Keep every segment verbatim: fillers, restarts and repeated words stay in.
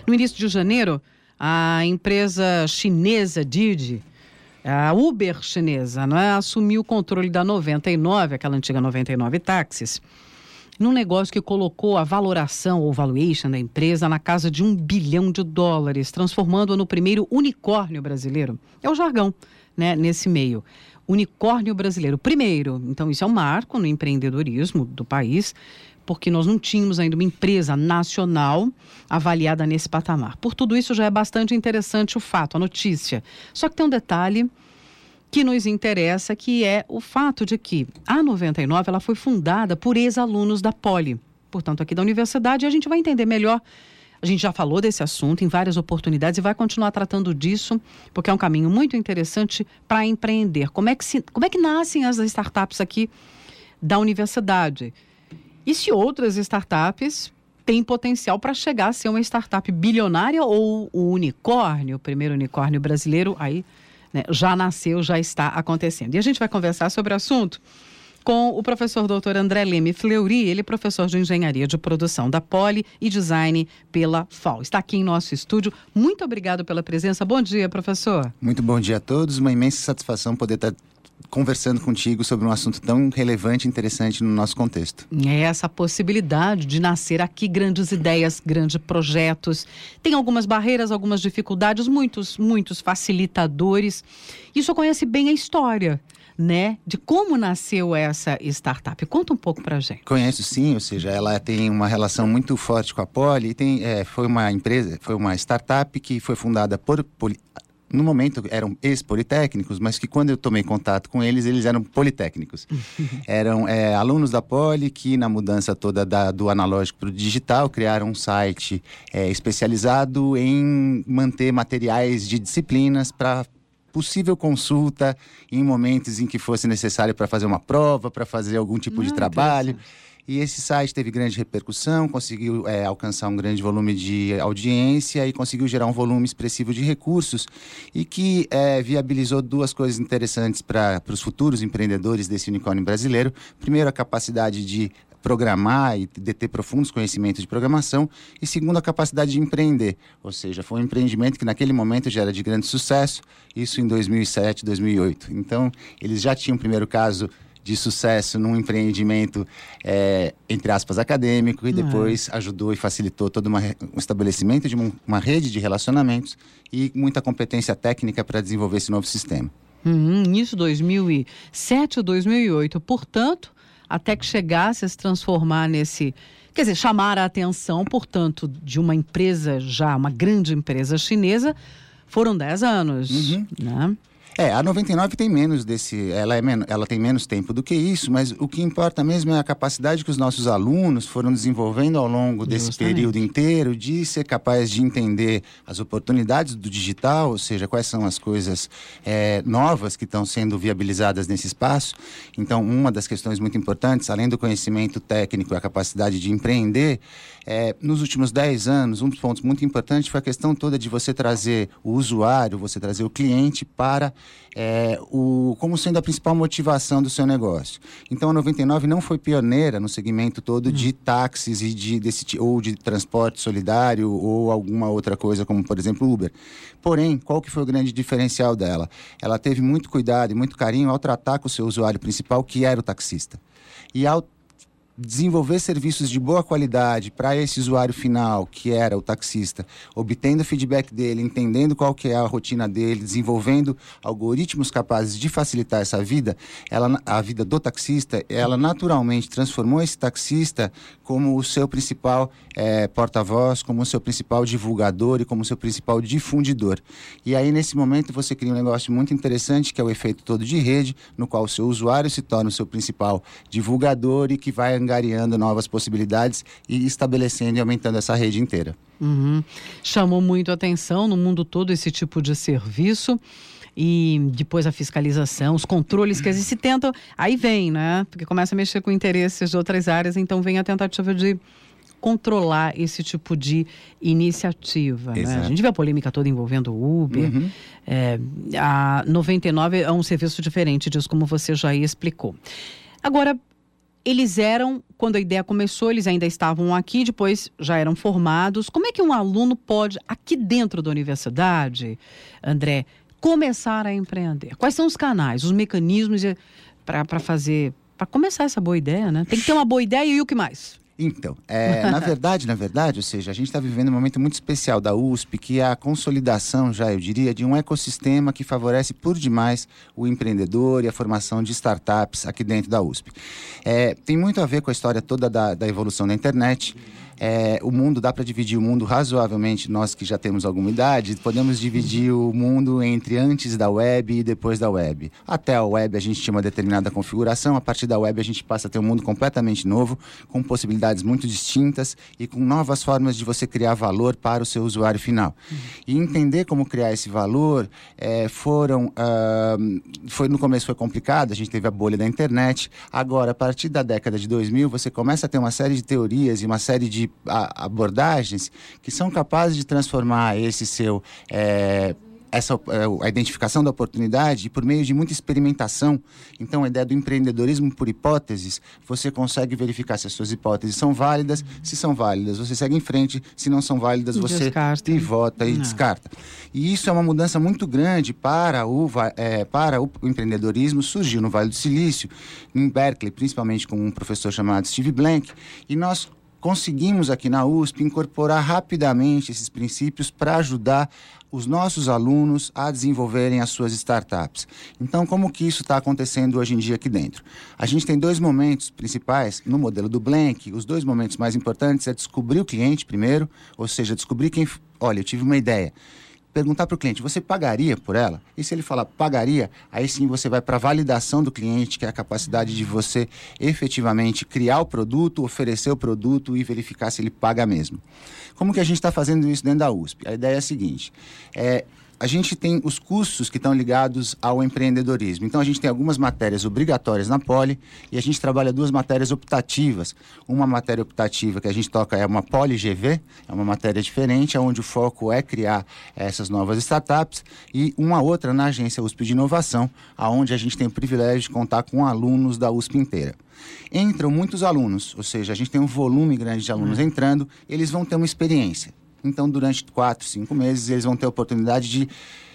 No início de janeiro, a empresa chinesa Didi, a Uber chinesa, não é, assumiu o controle da noventa e nove, aquela antiga noventa e nove táxis, num negócio que colocou a valoração ou valuation da empresa na casa de um bilhão de dólares, transformando-a no primeiro unicórnio brasileiro. É o jargão, né, nesse meio. Unicórnio brasileiro. Primeiro, então isso é um marco no empreendedorismo do país, porque nós não tínhamos ainda uma empresa nacional avaliada nesse patamar. Por tudo isso já é bastante interessante o fato, a notícia. Só que tem um detalhe que nos interessa, que é o fato de que a noventa e nove ela foi fundada por ex-alunos da Poli, portanto aqui da universidade, e a gente vai entender melhor. A gente já falou desse assunto em várias oportunidades e vai continuar tratando disso, porque é um caminho muito interessante para empreender. Como é que se, como é que nascem as startups aqui da universidade? E se outras startups têm potencial para chegar a ser uma startup bilionária ou o unicórnio, o primeiro unicórnio brasileiro, aí, né, já nasceu, já está acontecendo. E a gente vai conversar sobre o assunto com o professor doutor André Leme Fleury, ele é professor de Engenharia de Produção da Poli e Design pela F A U. Está aqui em nosso estúdio. Muito obrigado pela presença. Bom dia, professor. Muito bom dia a todos. Uma imensa satisfação poder estar conversando contigo sobre um assunto tão relevante e interessante no nosso contexto. É essa possibilidade de nascer aqui grandes ideias, grandes projetos. Tem algumas barreiras, algumas dificuldades, muitos, muitos facilitadores. E o senhor conhece bem a história, né, de como nasceu essa startup. Conta um pouco pra gente. Conheço sim, ou seja, ela tem uma relação muito forte com a Poli e tem, é, foi uma empresa, foi uma startup que foi fundada por, poli, no momento eram ex-politécnicos, mas que quando eu tomei contato com eles, eles eram politécnicos. Eram é, alunos da Poli que na mudança toda da, do analógico para o digital, criaram um site é, especializado em manter materiais de disciplinas para possível consulta em momentos em que fosse necessário para fazer uma prova, para fazer algum tipo ah, de trabalho. E esse site teve grande repercussão, conseguiu é, alcançar um grande volume de audiência e conseguiu gerar um volume expressivo de recursos e que é, viabilizou duas coisas interessantes para os futuros empreendedores desse unicórnio brasileiro. Primeiro, a capacidade de programar e de ter profundos conhecimentos de programação, e segundo, a capacidade de empreender, ou seja, foi um empreendimento que naquele momento já era de grande sucesso, isso em dois mil e sete, dois mil e oito. Então, eles já tinham o primeiro caso de sucesso num empreendimento, é, entre aspas, acadêmico, e depois ah. ajudou e facilitou todo uma, um estabelecimento de uma, uma rede de relacionamentos e muita competência técnica para desenvolver esse novo sistema. Uhum, isso dois mil e sete, dois mil e oito, portanto, até que chegasse a se transformar nesse, quer dizer, chamar a atenção, portanto, de uma empresa já, uma grande empresa chinesa, foram dez anos, uhum. né? É, a noventa e nove tem menos desse, ela, é men- ela tem menos tempo do que isso, mas o que importa mesmo é a capacidade que os nossos alunos foram desenvolvendo ao longo desse Justamente. período inteiro, de ser capaz de entender as oportunidades do digital, ou seja, quais são as coisas é, novas que estão sendo viabilizadas nesse espaço. Então, uma das questões muito importantes, além do conhecimento técnico e a capacidade de empreender, é, nos últimos dez anos, um dos pontos muito importantes foi a questão toda de você trazer o usuário, você trazer o cliente para É, o, como sendo a principal motivação do seu negócio. Então a noventa e nove não foi pioneira no segmento todo de táxis e de, desse, ou de transporte solidário ou alguma outra coisa, como por exemplo Uber. Porém, qual que foi o grande diferencial dela? Ela teve muito cuidado e muito carinho ao tratar com o seu usuário principal, que era o taxista. E ao desenvolver serviços de boa qualidade para esse usuário final, que era o taxista, obtendo o feedback dele, entendendo qual que é a rotina dele, desenvolvendo algoritmos capazes de facilitar essa vida, ela, a vida do taxista, ela naturalmente transformou esse taxista como o seu principal é, porta-voz, como o seu principal divulgador e como o seu principal difundidor. E aí, nesse momento, você cria um negócio muito interessante, que é o efeito todo de rede, no qual o seu usuário se torna o seu principal divulgador e que vai angariando novas possibilidades e estabelecendo e aumentando essa rede inteira. Uhum. Chamou muito a atenção no mundo todo esse tipo de serviço. E depois a fiscalização, os controles que se tentam, aí vem, né? Porque começa a mexer com interesses de outras áreas, então vem a tentativa de controlar esse tipo de iniciativa, né? A gente vê a polêmica toda envolvendo o Uber. Uhum. É, a noventa e nove é um serviço diferente disso, como você já explicou. Agora, eles eram, quando a ideia começou, eles ainda estavam aqui, depois já eram formados. Como é que um aluno pode, aqui dentro da universidade, André, começar a empreender? Quais são os canais, os mecanismos para fazer, para começar essa boa ideia, né? Tem que ter uma boa ideia e o que mais? Então, é, na verdade, na verdade, ou seja, a gente está vivendo um momento muito especial da U S P, que é a consolidação, já eu diria, de um ecossistema que favorece por demais o empreendedor e a formação de startups aqui dentro da U S P. É, tem muito a ver com a história toda da, da evolução da internet. É, o mundo, dá para dividir o mundo razoavelmente, nós que já temos alguma idade, podemos dividir o mundo entre antes da web e depois da web. Até a web a gente tinha uma determinada configuração, a partir da web a gente passa a ter um mundo completamente novo, com possibilidades muito distintas e com novas formas de você criar valor para o seu usuário final. Uhum. E entender como criar esse valor, é, foram, uh, foi, no começo foi complicado, a gente teve a bolha da internet. Agora, a partir da década de dois mil, você começa a ter uma série de teorias e uma série de abordagens que são capazes de transformar esse seu é, essa a identificação da oportunidade por meio de muita experimentação. Então, a ideia do empreendedorismo por hipóteses, você consegue verificar se as suas hipóteses são válidas. Se são válidas, você segue em frente. Se não são válidas, você descarta. pivota e não. descarta. E isso é uma mudança muito grande para o, é, para o empreendedorismo. Surgiu no Vale do Silício, em Berkeley, principalmente com um professor chamado Steve Blank, e nós conseguimos aqui na U S P incorporar rapidamente esses princípios para ajudar os nossos alunos a desenvolverem as suas startups. Então, como que isso está acontecendo hoje em dia aqui dentro? A gente tem dois momentos principais no modelo do Blank. Os dois momentos mais importantes é descobrir o cliente primeiro, ou seja, descobrir quem... Olha, eu tive uma ideia. Perguntar para o cliente, você pagaria por ela? E se ele falar pagaria, aí sim você vai para a validação do cliente, que é a capacidade de você efetivamente criar o produto, oferecer o produto e verificar se ele paga mesmo. Como que a gente está fazendo isso dentro da U S P? A ideia é a seguinte, é... a gente tem os cursos que estão ligados ao empreendedorismo. Então, a gente tem algumas matérias obrigatórias na Poli e a gente trabalha duas matérias optativas. Uma matéria optativa que a gente toca é uma Poli G V, é uma matéria diferente, onde o foco é criar essas novas startups, e uma outra na agência U S P de Inovação, onde a gente tem o privilégio de contar com alunos da U S P inteira. Entram muitos alunos, ou seja, a gente tem um volume grande de alunos uhum. entrando, eles vão ter uma experiência. Então, durante quatro, cinco meses, eles vão ter a oportunidade de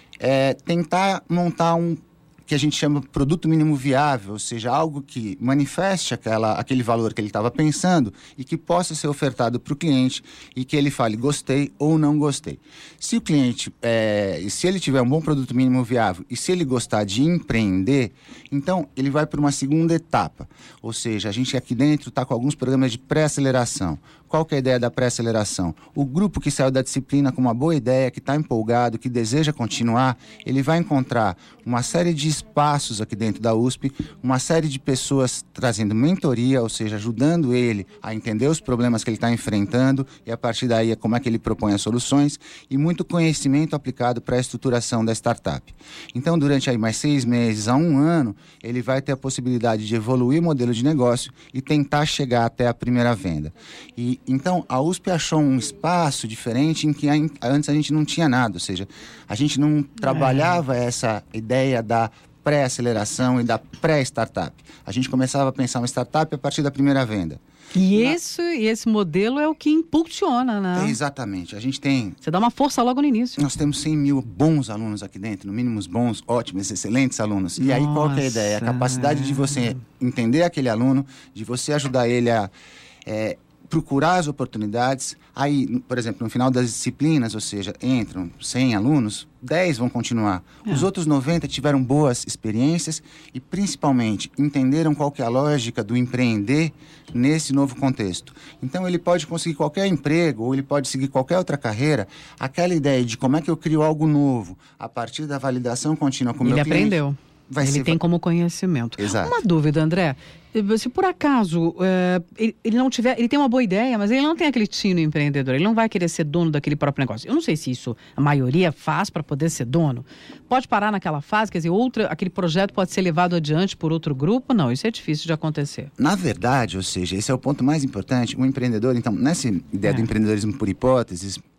é, tentar montar um que a gente chama produto mínimo viável, ou seja, algo que manifeste aquela, aquele valor que ele estava pensando e que possa ser ofertado para o cliente e que ele fale gostei ou não gostei. Se o cliente, é, se ele tiver um bom produto mínimo viável e se ele gostar de empreender, então ele vai para uma segunda etapa. Ou seja, a gente aqui dentro está com alguns programas de pré-aceleração. Qual que é a ideia da pré-aceleração? O grupo que saiu da disciplina com uma boa ideia, que está empolgado, que deseja continuar, ele vai encontrar uma série de espaços aqui dentro da U S P, uma série de pessoas trazendo mentoria, ou seja, ajudando ele a entender os problemas que ele está enfrentando e a partir daí é como é que ele propõe as soluções e muito conhecimento aplicado para a estruturação da startup. Então, durante aí mais seis meses a um ano, ele vai ter a possibilidade de evoluir o modelo de negócio e tentar chegar até a primeira venda. E então, a U S P achou um espaço diferente em que antes a gente não tinha nada, ou seja, a gente não trabalhava é. essa ideia da pré-aceleração e da pré-startup. A gente começava a pensar uma startup a partir da primeira venda. E, Na... esse, e esse modelo é o que impulsiona, né? É, exatamente. A gente tem... Você dá uma força logo no início. Nós temos cem mil bons alunos aqui dentro, no mínimo bons, ótimos, excelentes alunos. E Nossa, aí qual que é a ideia? A capacidade é. de você entender aquele aluno, de você ajudar ele a... É, procurar as oportunidades, aí, por exemplo, no final das disciplinas, ou seja, entram cem alunos, dez vão continuar. É. Os outros noventa tiveram boas experiências e, principalmente, entenderam qual que é a lógica do empreender nesse novo contexto. Então, ele pode conseguir qualquer emprego ou ele pode seguir qualquer outra carreira. Aquela ideia de como é que eu crio algo novo a partir da validação contínua com o meu cliente. Ele aprendeu. Vai ele ser... tem como conhecimento. Exato. Uma dúvida, André. Se por acaso uh, ele, ele não tiver, ele tem uma boa ideia, mas ele não tem aquele tino empreendedor, ele não vai querer ser dono daquele próprio negócio. Eu não sei se isso a maioria faz para poder ser dono. Pode parar naquela fase, quer dizer, outra, aquele projeto pode ser levado adiante por outro grupo? Não, isso é difícil de acontecer. Na verdade, ou seja, esse é o ponto mais importante. O empreendedor, então, nessa ideia é. do empreendedorismo por hipóteses,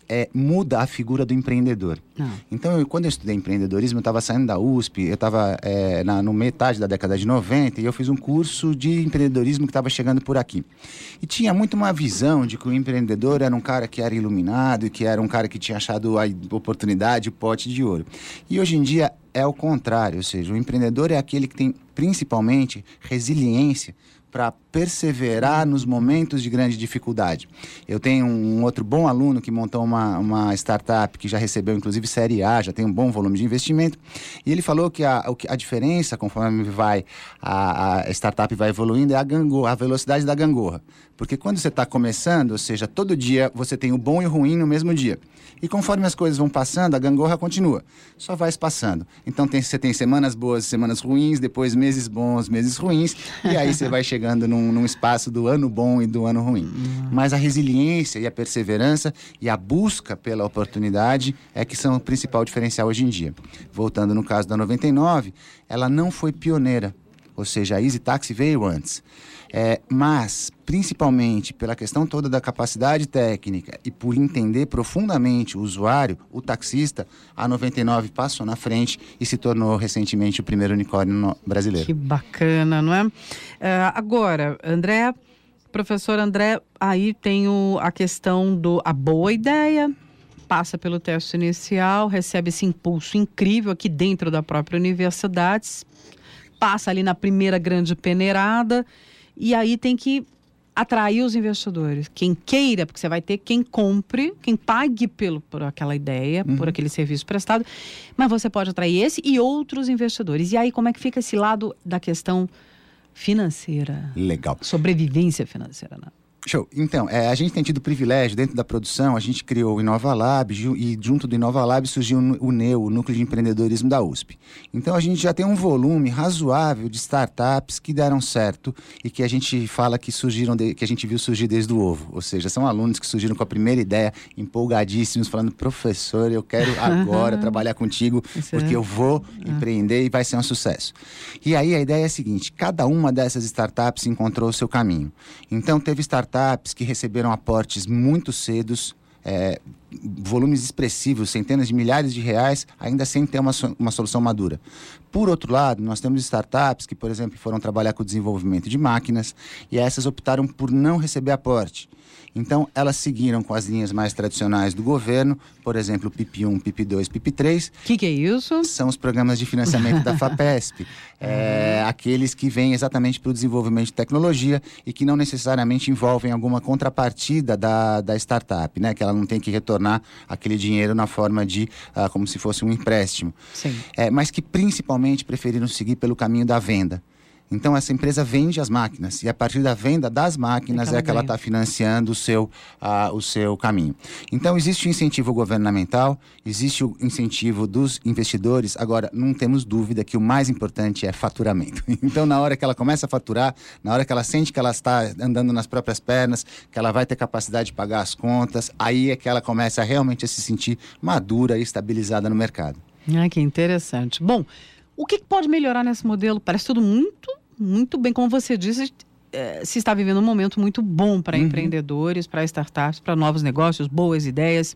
é, muda a figura do empreendedor. Não. Então, eu, quando eu estudei empreendedorismo, eu estava saindo da U S P, eu estava é, no metade da década de noventa, e eu fiz um curso de empreendedorismo que estava chegando por aqui. E tinha muito uma visão de que o empreendedor era um cara que era iluminado, e que era um cara que tinha achado a oportunidade, o pote de ouro. E hoje em dia é o contrário, ou seja, o empreendedor é aquele que tem principalmente resiliência para perseverar nos momentos de grande dificuldade. Eu tenho um outro bom aluno que montou uma, uma startup que já recebeu, inclusive, Série A, já tem um bom volume de investimento, e ele falou que a, a diferença, conforme vai, a, a startup vai evoluindo, é a gangorra, a velocidade da gangorra. Porque quando você está começando, ou seja, todo dia você tem o bom e o ruim no mesmo dia. E conforme as coisas vão passando, a gangorra continua. Só vai passando. Então tem, você tem semanas boas, semanas ruins, depois meses bons, meses ruins, e aí você vai chegando num, num espaço do ano bom e do ano ruim. Uhum. Mas a resiliência e a perseverança e a busca pela oportunidade é que são o principal diferencial hoje em dia. Voltando no caso da noventa e nove, ela não foi pioneira. Ou seja, a Easy Taxi veio antes. É, mas, principalmente pela questão toda da capacidade técnica e por entender profundamente o usuário, o taxista, a noventa e nove passou na frente e se tornou recentemente o primeiro unicórnio no, brasileiro. Que bacana, não é? Uh, agora, André, professor André, aí tem o, a questão do a boa ideia, passa pelo teste inicial, recebe esse impulso incrível aqui dentro da própria universidade, passa ali na primeira grande peneirada e aí tem que atrair os investidores. Quem queira, porque você vai ter quem compre, quem pague pelo, por aquela ideia, uhum. por aquele serviço prestado, mas você pode atrair esse e outros investidores. E aí como é que fica esse lado da questão financeira? Legal. Sobrevivência financeira, né? Show. Então, é, a gente tem tido privilégio dentro da produção, a gente criou o Inova Lab e junto do Inova Lab surgiu o N E U, o Núcleo de Empreendedorismo da U S P. Então, a gente já tem um volume razoável de startups que deram certo e que a gente fala que surgiram, de, que a gente viu surgir desde o ovo. Ou seja, são alunos que surgiram com a primeira ideia, empolgadíssimos, falando, professor, eu quero agora trabalhar contigo, porque eu vou empreender e vai ser um sucesso. E aí a ideia é a seguinte, cada uma dessas startups encontrou o seu caminho. Então, teve startups startups que receberam aportes muito cedos, é, volumes expressivos, centenas de milhares de reais, ainda sem ter uma, uma solução madura. Por outro lado, nós temos startups que, por exemplo, foram trabalhar com o desenvolvimento de máquinas e essas optaram por não receber aporte. Então, elas seguiram com as linhas mais tradicionais do governo, por exemplo, P I P um, P I P dois, P I P três. O que, que é isso? São os programas de financiamento da FAPESP. É, aqueles que vêm exatamente para o desenvolvimento de tecnologia e que não necessariamente envolvem alguma contrapartida da, da startup, né? Que ela não tem que retornar aquele dinheiro na forma de, uh, como se fosse um empréstimo. Sim. É, mas que principalmente preferiram seguir pelo caminho da venda. Então, essa empresa vende as máquinas e a partir da venda das máquinas é, é que ela está financiando o seu, uh, o seu caminho. Então, existe o incentivo governamental, existe o incentivo dos investidores. Agora, não temos dúvida que o mais importante é faturamento. Então, na hora que ela começa a faturar, na hora que ela sente que ela está andando nas próprias pernas, que ela vai ter capacidade de pagar as contas, aí é que ela começa realmente a se sentir madura e estabilizada no mercado. Ah, que interessante. Bom, o que pode melhorar nesse modelo? Parece tudo muito, muito bem. Como você disse, é, se está vivendo um momento muito bom para uhum. empreendedores, para startups, para novos negócios, boas ideias.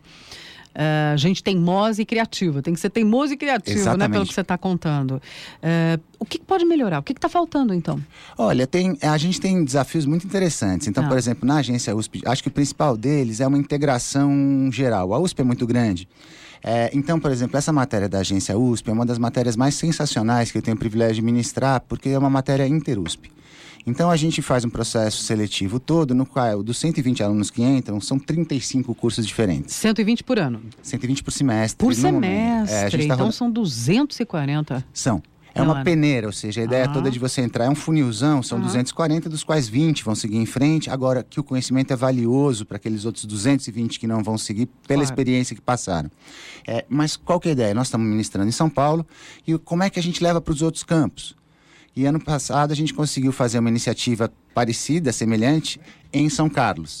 Uh, gente teimosa e criativa. Tem que ser teimoso e criativo, exatamente, né? Pelo que você está contando. Uh, o que pode melhorar? O que está faltando, então? Olha, tem, a gente tem desafios muito interessantes. Então, ah. por exemplo, na agência U S P, acho que o principal deles é uma integração geral. A U S P é muito grande. É, então, por exemplo, essa matéria da agência U S P é uma das matérias mais sensacionais que eu tenho o privilégio de ministrar, porque é uma matéria inter-U S P. Então, a gente faz um processo seletivo todo, no qual, dos cento e vinte alunos que entram, são trinta e cinco cursos diferentes. cento e vinte por ano? cento e vinte por semestre. Por semestre? É, então, tá roda... são duzentos e quarenta? São. É uma peneira, ou seja, a ideia ah. toda de você entrar é um funilzão, são ah. duzentos e quarenta, dos quais vinte vão seguir em frente. Agora, que o conhecimento é valioso para aqueles outros duzentos e vinte que não vão seguir pela claro. experiência que passaram. É, mas qual que é a ideia? Nós estamos ministrando em São Paulo e como é que a gente leva para os outros campos? E ano passado a gente conseguiu fazer uma iniciativa parecida, semelhante, em São Carlos.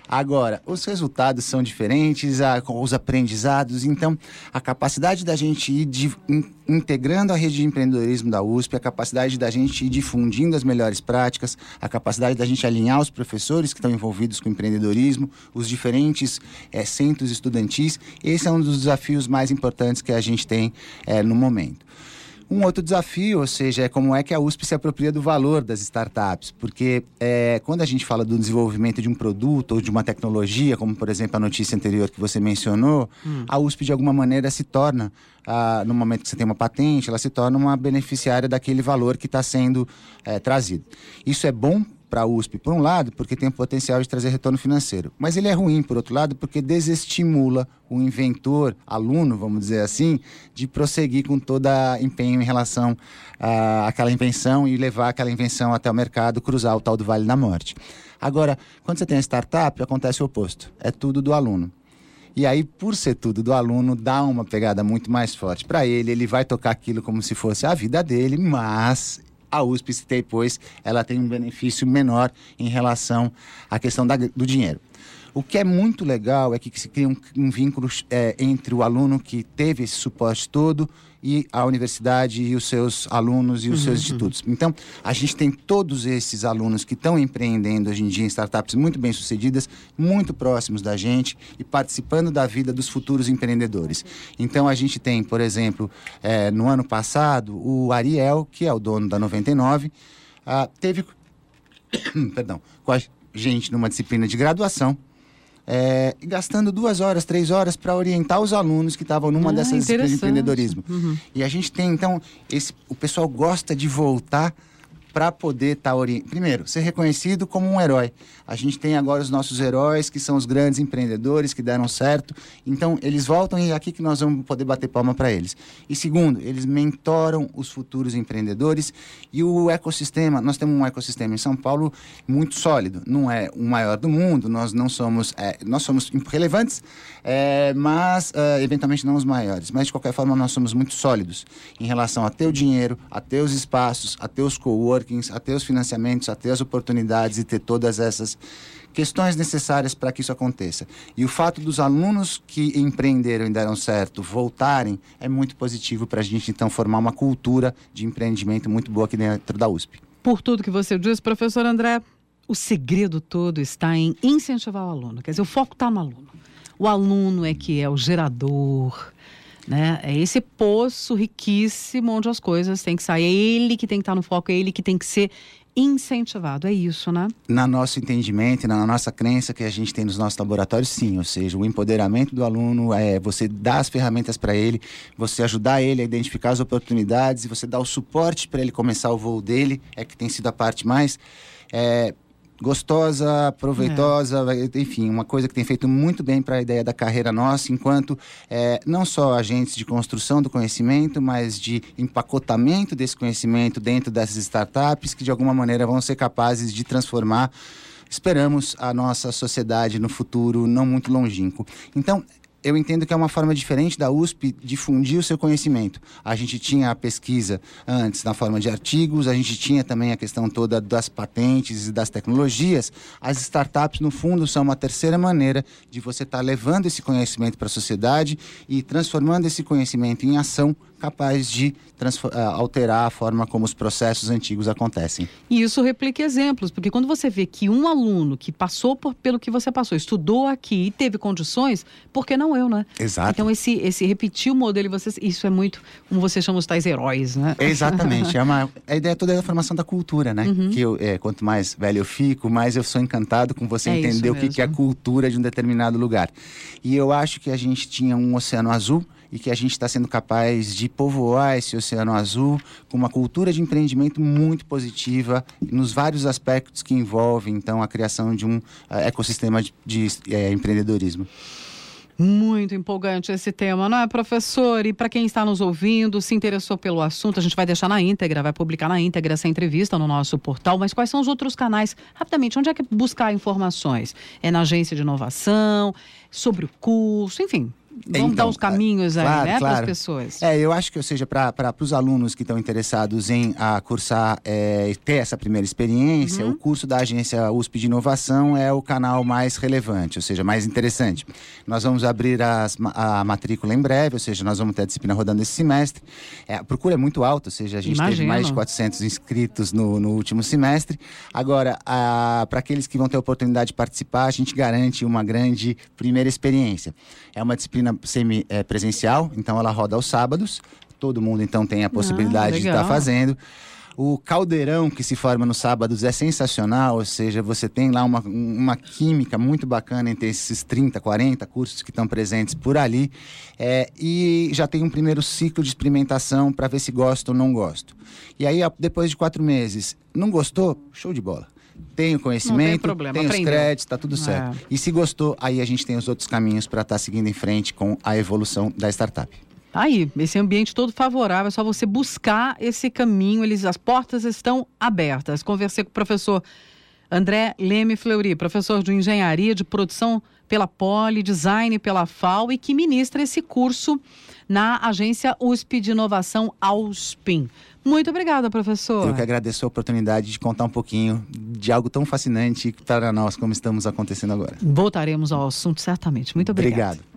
Agora, os resultados são diferentes, a, os aprendizados, então a capacidade da gente ir de, in, integrando a rede de empreendedorismo da U S P, a capacidade da gente ir difundindo as melhores práticas, a capacidade da gente alinhar os professores que estão envolvidos com empreendedorismo, os diferentes é, centros estudantis, esse é um dos desafios mais importantes que a gente tem é, no momento. Um outro desafio, ou seja, é como é que a U S P se apropria do valor das startups, porque é, quando a gente fala do desenvolvimento de um produto ou de uma tecnologia, como por exemplo a notícia anterior que você mencionou, hum. a U S P de alguma maneira se torna, ah, no momento que você tem uma patente, ela se torna uma beneficiária daquele valor que está sendo é, trazido. Isso é bom para a U S P, por um lado, porque tem o potencial de trazer retorno financeiro. Mas ele é ruim, por outro lado, porque desestimula o inventor, aluno, vamos dizer assim, de prosseguir com todo empenho em relação àquela invenção e levar aquela invenção até o mercado, cruzar o tal do Vale da Morte. Agora, quando você tem a startup, acontece o oposto. É tudo do aluno. E aí, por ser tudo do aluno, dá uma pegada muito mais forte para ele. Ele vai tocar aquilo como se fosse a vida dele, mas a U S P, depois, ela tem um benefício menor em relação à questão da, do dinheiro. O que é muito legal é que se cria um, um vínculo é, entre o aluno que teve esse suporte todo e a universidade e os seus alunos e os uhum, seus institutos. Uhum. Então, a gente tem todos esses alunos que estão empreendendo hoje em dia em startups muito bem-sucedidas, muito próximos da gente e participando da vida dos futuros empreendedores. Então, a gente tem, por exemplo, é, no ano passado, o Ariel, que é o dono da noventa e nove, ah, teve perdão, com a gente numa disciplina de graduação, É, gastando duas horas, três horas para orientar os alunos que estavam numa ah, dessas disciplinas de empreendedorismo. Uhum. E a gente tem, então, esse, o pessoal gosta de voltar para poder estar tá orientando. Primeiro, ser reconhecido como um herói. A gente tem agora os nossos heróis, que são os grandes empreendedores que deram certo. Então, eles voltam e é aqui que nós vamos poder bater palma para eles. E segundo, eles mentoram os futuros empreendedores e o ecossistema. Nós temos um ecossistema em São Paulo muito sólido. Não é o maior do mundo, nós não somos... É, nós somos relevantes, é, mas é, eventualmente não os maiores. Mas, de qualquer forma, nós somos muito sólidos em relação a ter o dinheiro, a ter os espaços, a ter os coworking, a ter os financiamentos, a ter as oportunidades e ter todas essas questões necessárias para que isso aconteça. E o fato dos alunos que empreenderam e deram certo voltarem é muito positivo para a gente, então, formar uma cultura de empreendimento muito boa aqui dentro da U S P. Por tudo que você disse, professor André, o segredo todo está em incentivar o aluno. Quer dizer, o foco está no aluno. O aluno é que é o gerador, né? É esse poço riquíssimo onde as coisas têm que sair. É ele que tem que estar no foco, é ele que tem que ser incentivado. É isso, né? Na nosso entendimento, na nossa crença que a gente tem nos nossos laboratórios, sim. Ou seja, o empoderamento do aluno é você dar as ferramentas para ele, você ajudar ele a identificar as oportunidades e você dar o suporte para ele começar o voo dele, é que tem sido a parte mais... É, gostosa, proveitosa, é. enfim, uma coisa que tem feito muito bem para a ideia da carreira nossa, enquanto é, não só agentes de construção do conhecimento, mas de empacotamento desse conhecimento dentro dessas startups que de alguma maneira vão ser capazes de transformar, esperamos, a nossa sociedade no futuro não muito longínquo. Então, eu entendo que é uma forma diferente da U S P difundir o seu conhecimento. A gente tinha a pesquisa antes na forma de artigos, a gente tinha também a questão toda das patentes e das tecnologias. As startups, no fundo, são uma terceira maneira de você estar tá levando esse conhecimento para a sociedade e transformando esse conhecimento em ação capaz de alterar a forma como os processos antigos acontecem. E isso replica exemplos, porque quando você vê que um aluno que passou por, pelo que você passou, estudou aqui e teve condições, por que não eu, né? Exato. Então, esse, esse repetir o modelo, vocês, isso é muito, como você chama os tais heróis, né? Exatamente. É uma, a ideia toda é a formação da cultura, né? Uhum. Que eu, é, quanto mais velho eu fico, mais eu sou encantado com você é entender o que, que é a cultura de um determinado lugar. E eu acho que a gente tinha um oceano azul e que a gente está sendo capaz de povoar esse oceano azul com uma cultura de empreendimento muito positiva nos vários aspectos que envolvem, então, a criação de um uh, ecossistema de, de uh, empreendedorismo. Muito empolgante esse tema, não é, professor? E para quem está nos ouvindo, se interessou pelo assunto, a gente vai deixar na íntegra, vai publicar na íntegra essa entrevista no nosso portal, mas quais são os outros canais? Rapidamente, onde é que buscar informações? É na agência de inovação, sobre o curso, enfim... Vamos então, dar os caminhos aí, claro, né, claro. para as pessoas. É, eu acho que, ou seja, para os alunos que estão interessados em a, cursar, é, ter essa primeira experiência, uhum. o curso da Agência U S P de Inovação é o canal mais relevante, ou seja, mais interessante. Nós vamos abrir as, a matrícula em breve, ou seja, nós vamos ter a disciplina rodando esse semestre. É, a procura é muito alta, ou seja, a gente Imagino. teve mais de quatrocentos inscritos no, no último semestre. Agora, para aqueles que vão ter a oportunidade de participar, a gente garante uma grande primeira experiência. É uma disciplina semi-presencial, então ela roda aos sábados. Todo mundo, então, tem a possibilidade ah, de estar fazendo. O caldeirão que se forma nos sábados é sensacional, ou seja, você tem lá uma, uma química muito bacana entre esses trinta, quarenta cursos que estão presentes por ali. É, e já tem um primeiro ciclo de experimentação para ver se gosto ou não gosto. E aí, depois de quatro meses, não gostou? Show de bola. Tem o conhecimento, tem, problema, tem os créditos, está tudo certo. É. E se gostou, aí a gente tem os outros caminhos para estar tá seguindo em frente com a evolução da startup. Aí, esse ambiente todo favorável, é só você buscar esse caminho, eles, as portas estão abertas. Conversei com o professor André Leme Fleury, professor de Engenharia de Produção pela Poli, Design pela F A U e que ministra esse curso na Agência U S P de Inovação AUSPIN. Muito obrigada, professor. Eu que agradeço a oportunidade de contar um pouquinho de algo tão fascinante para nós como estamos acontecendo agora. Voltaremos ao assunto certamente. Muito obrigada. Obrigado.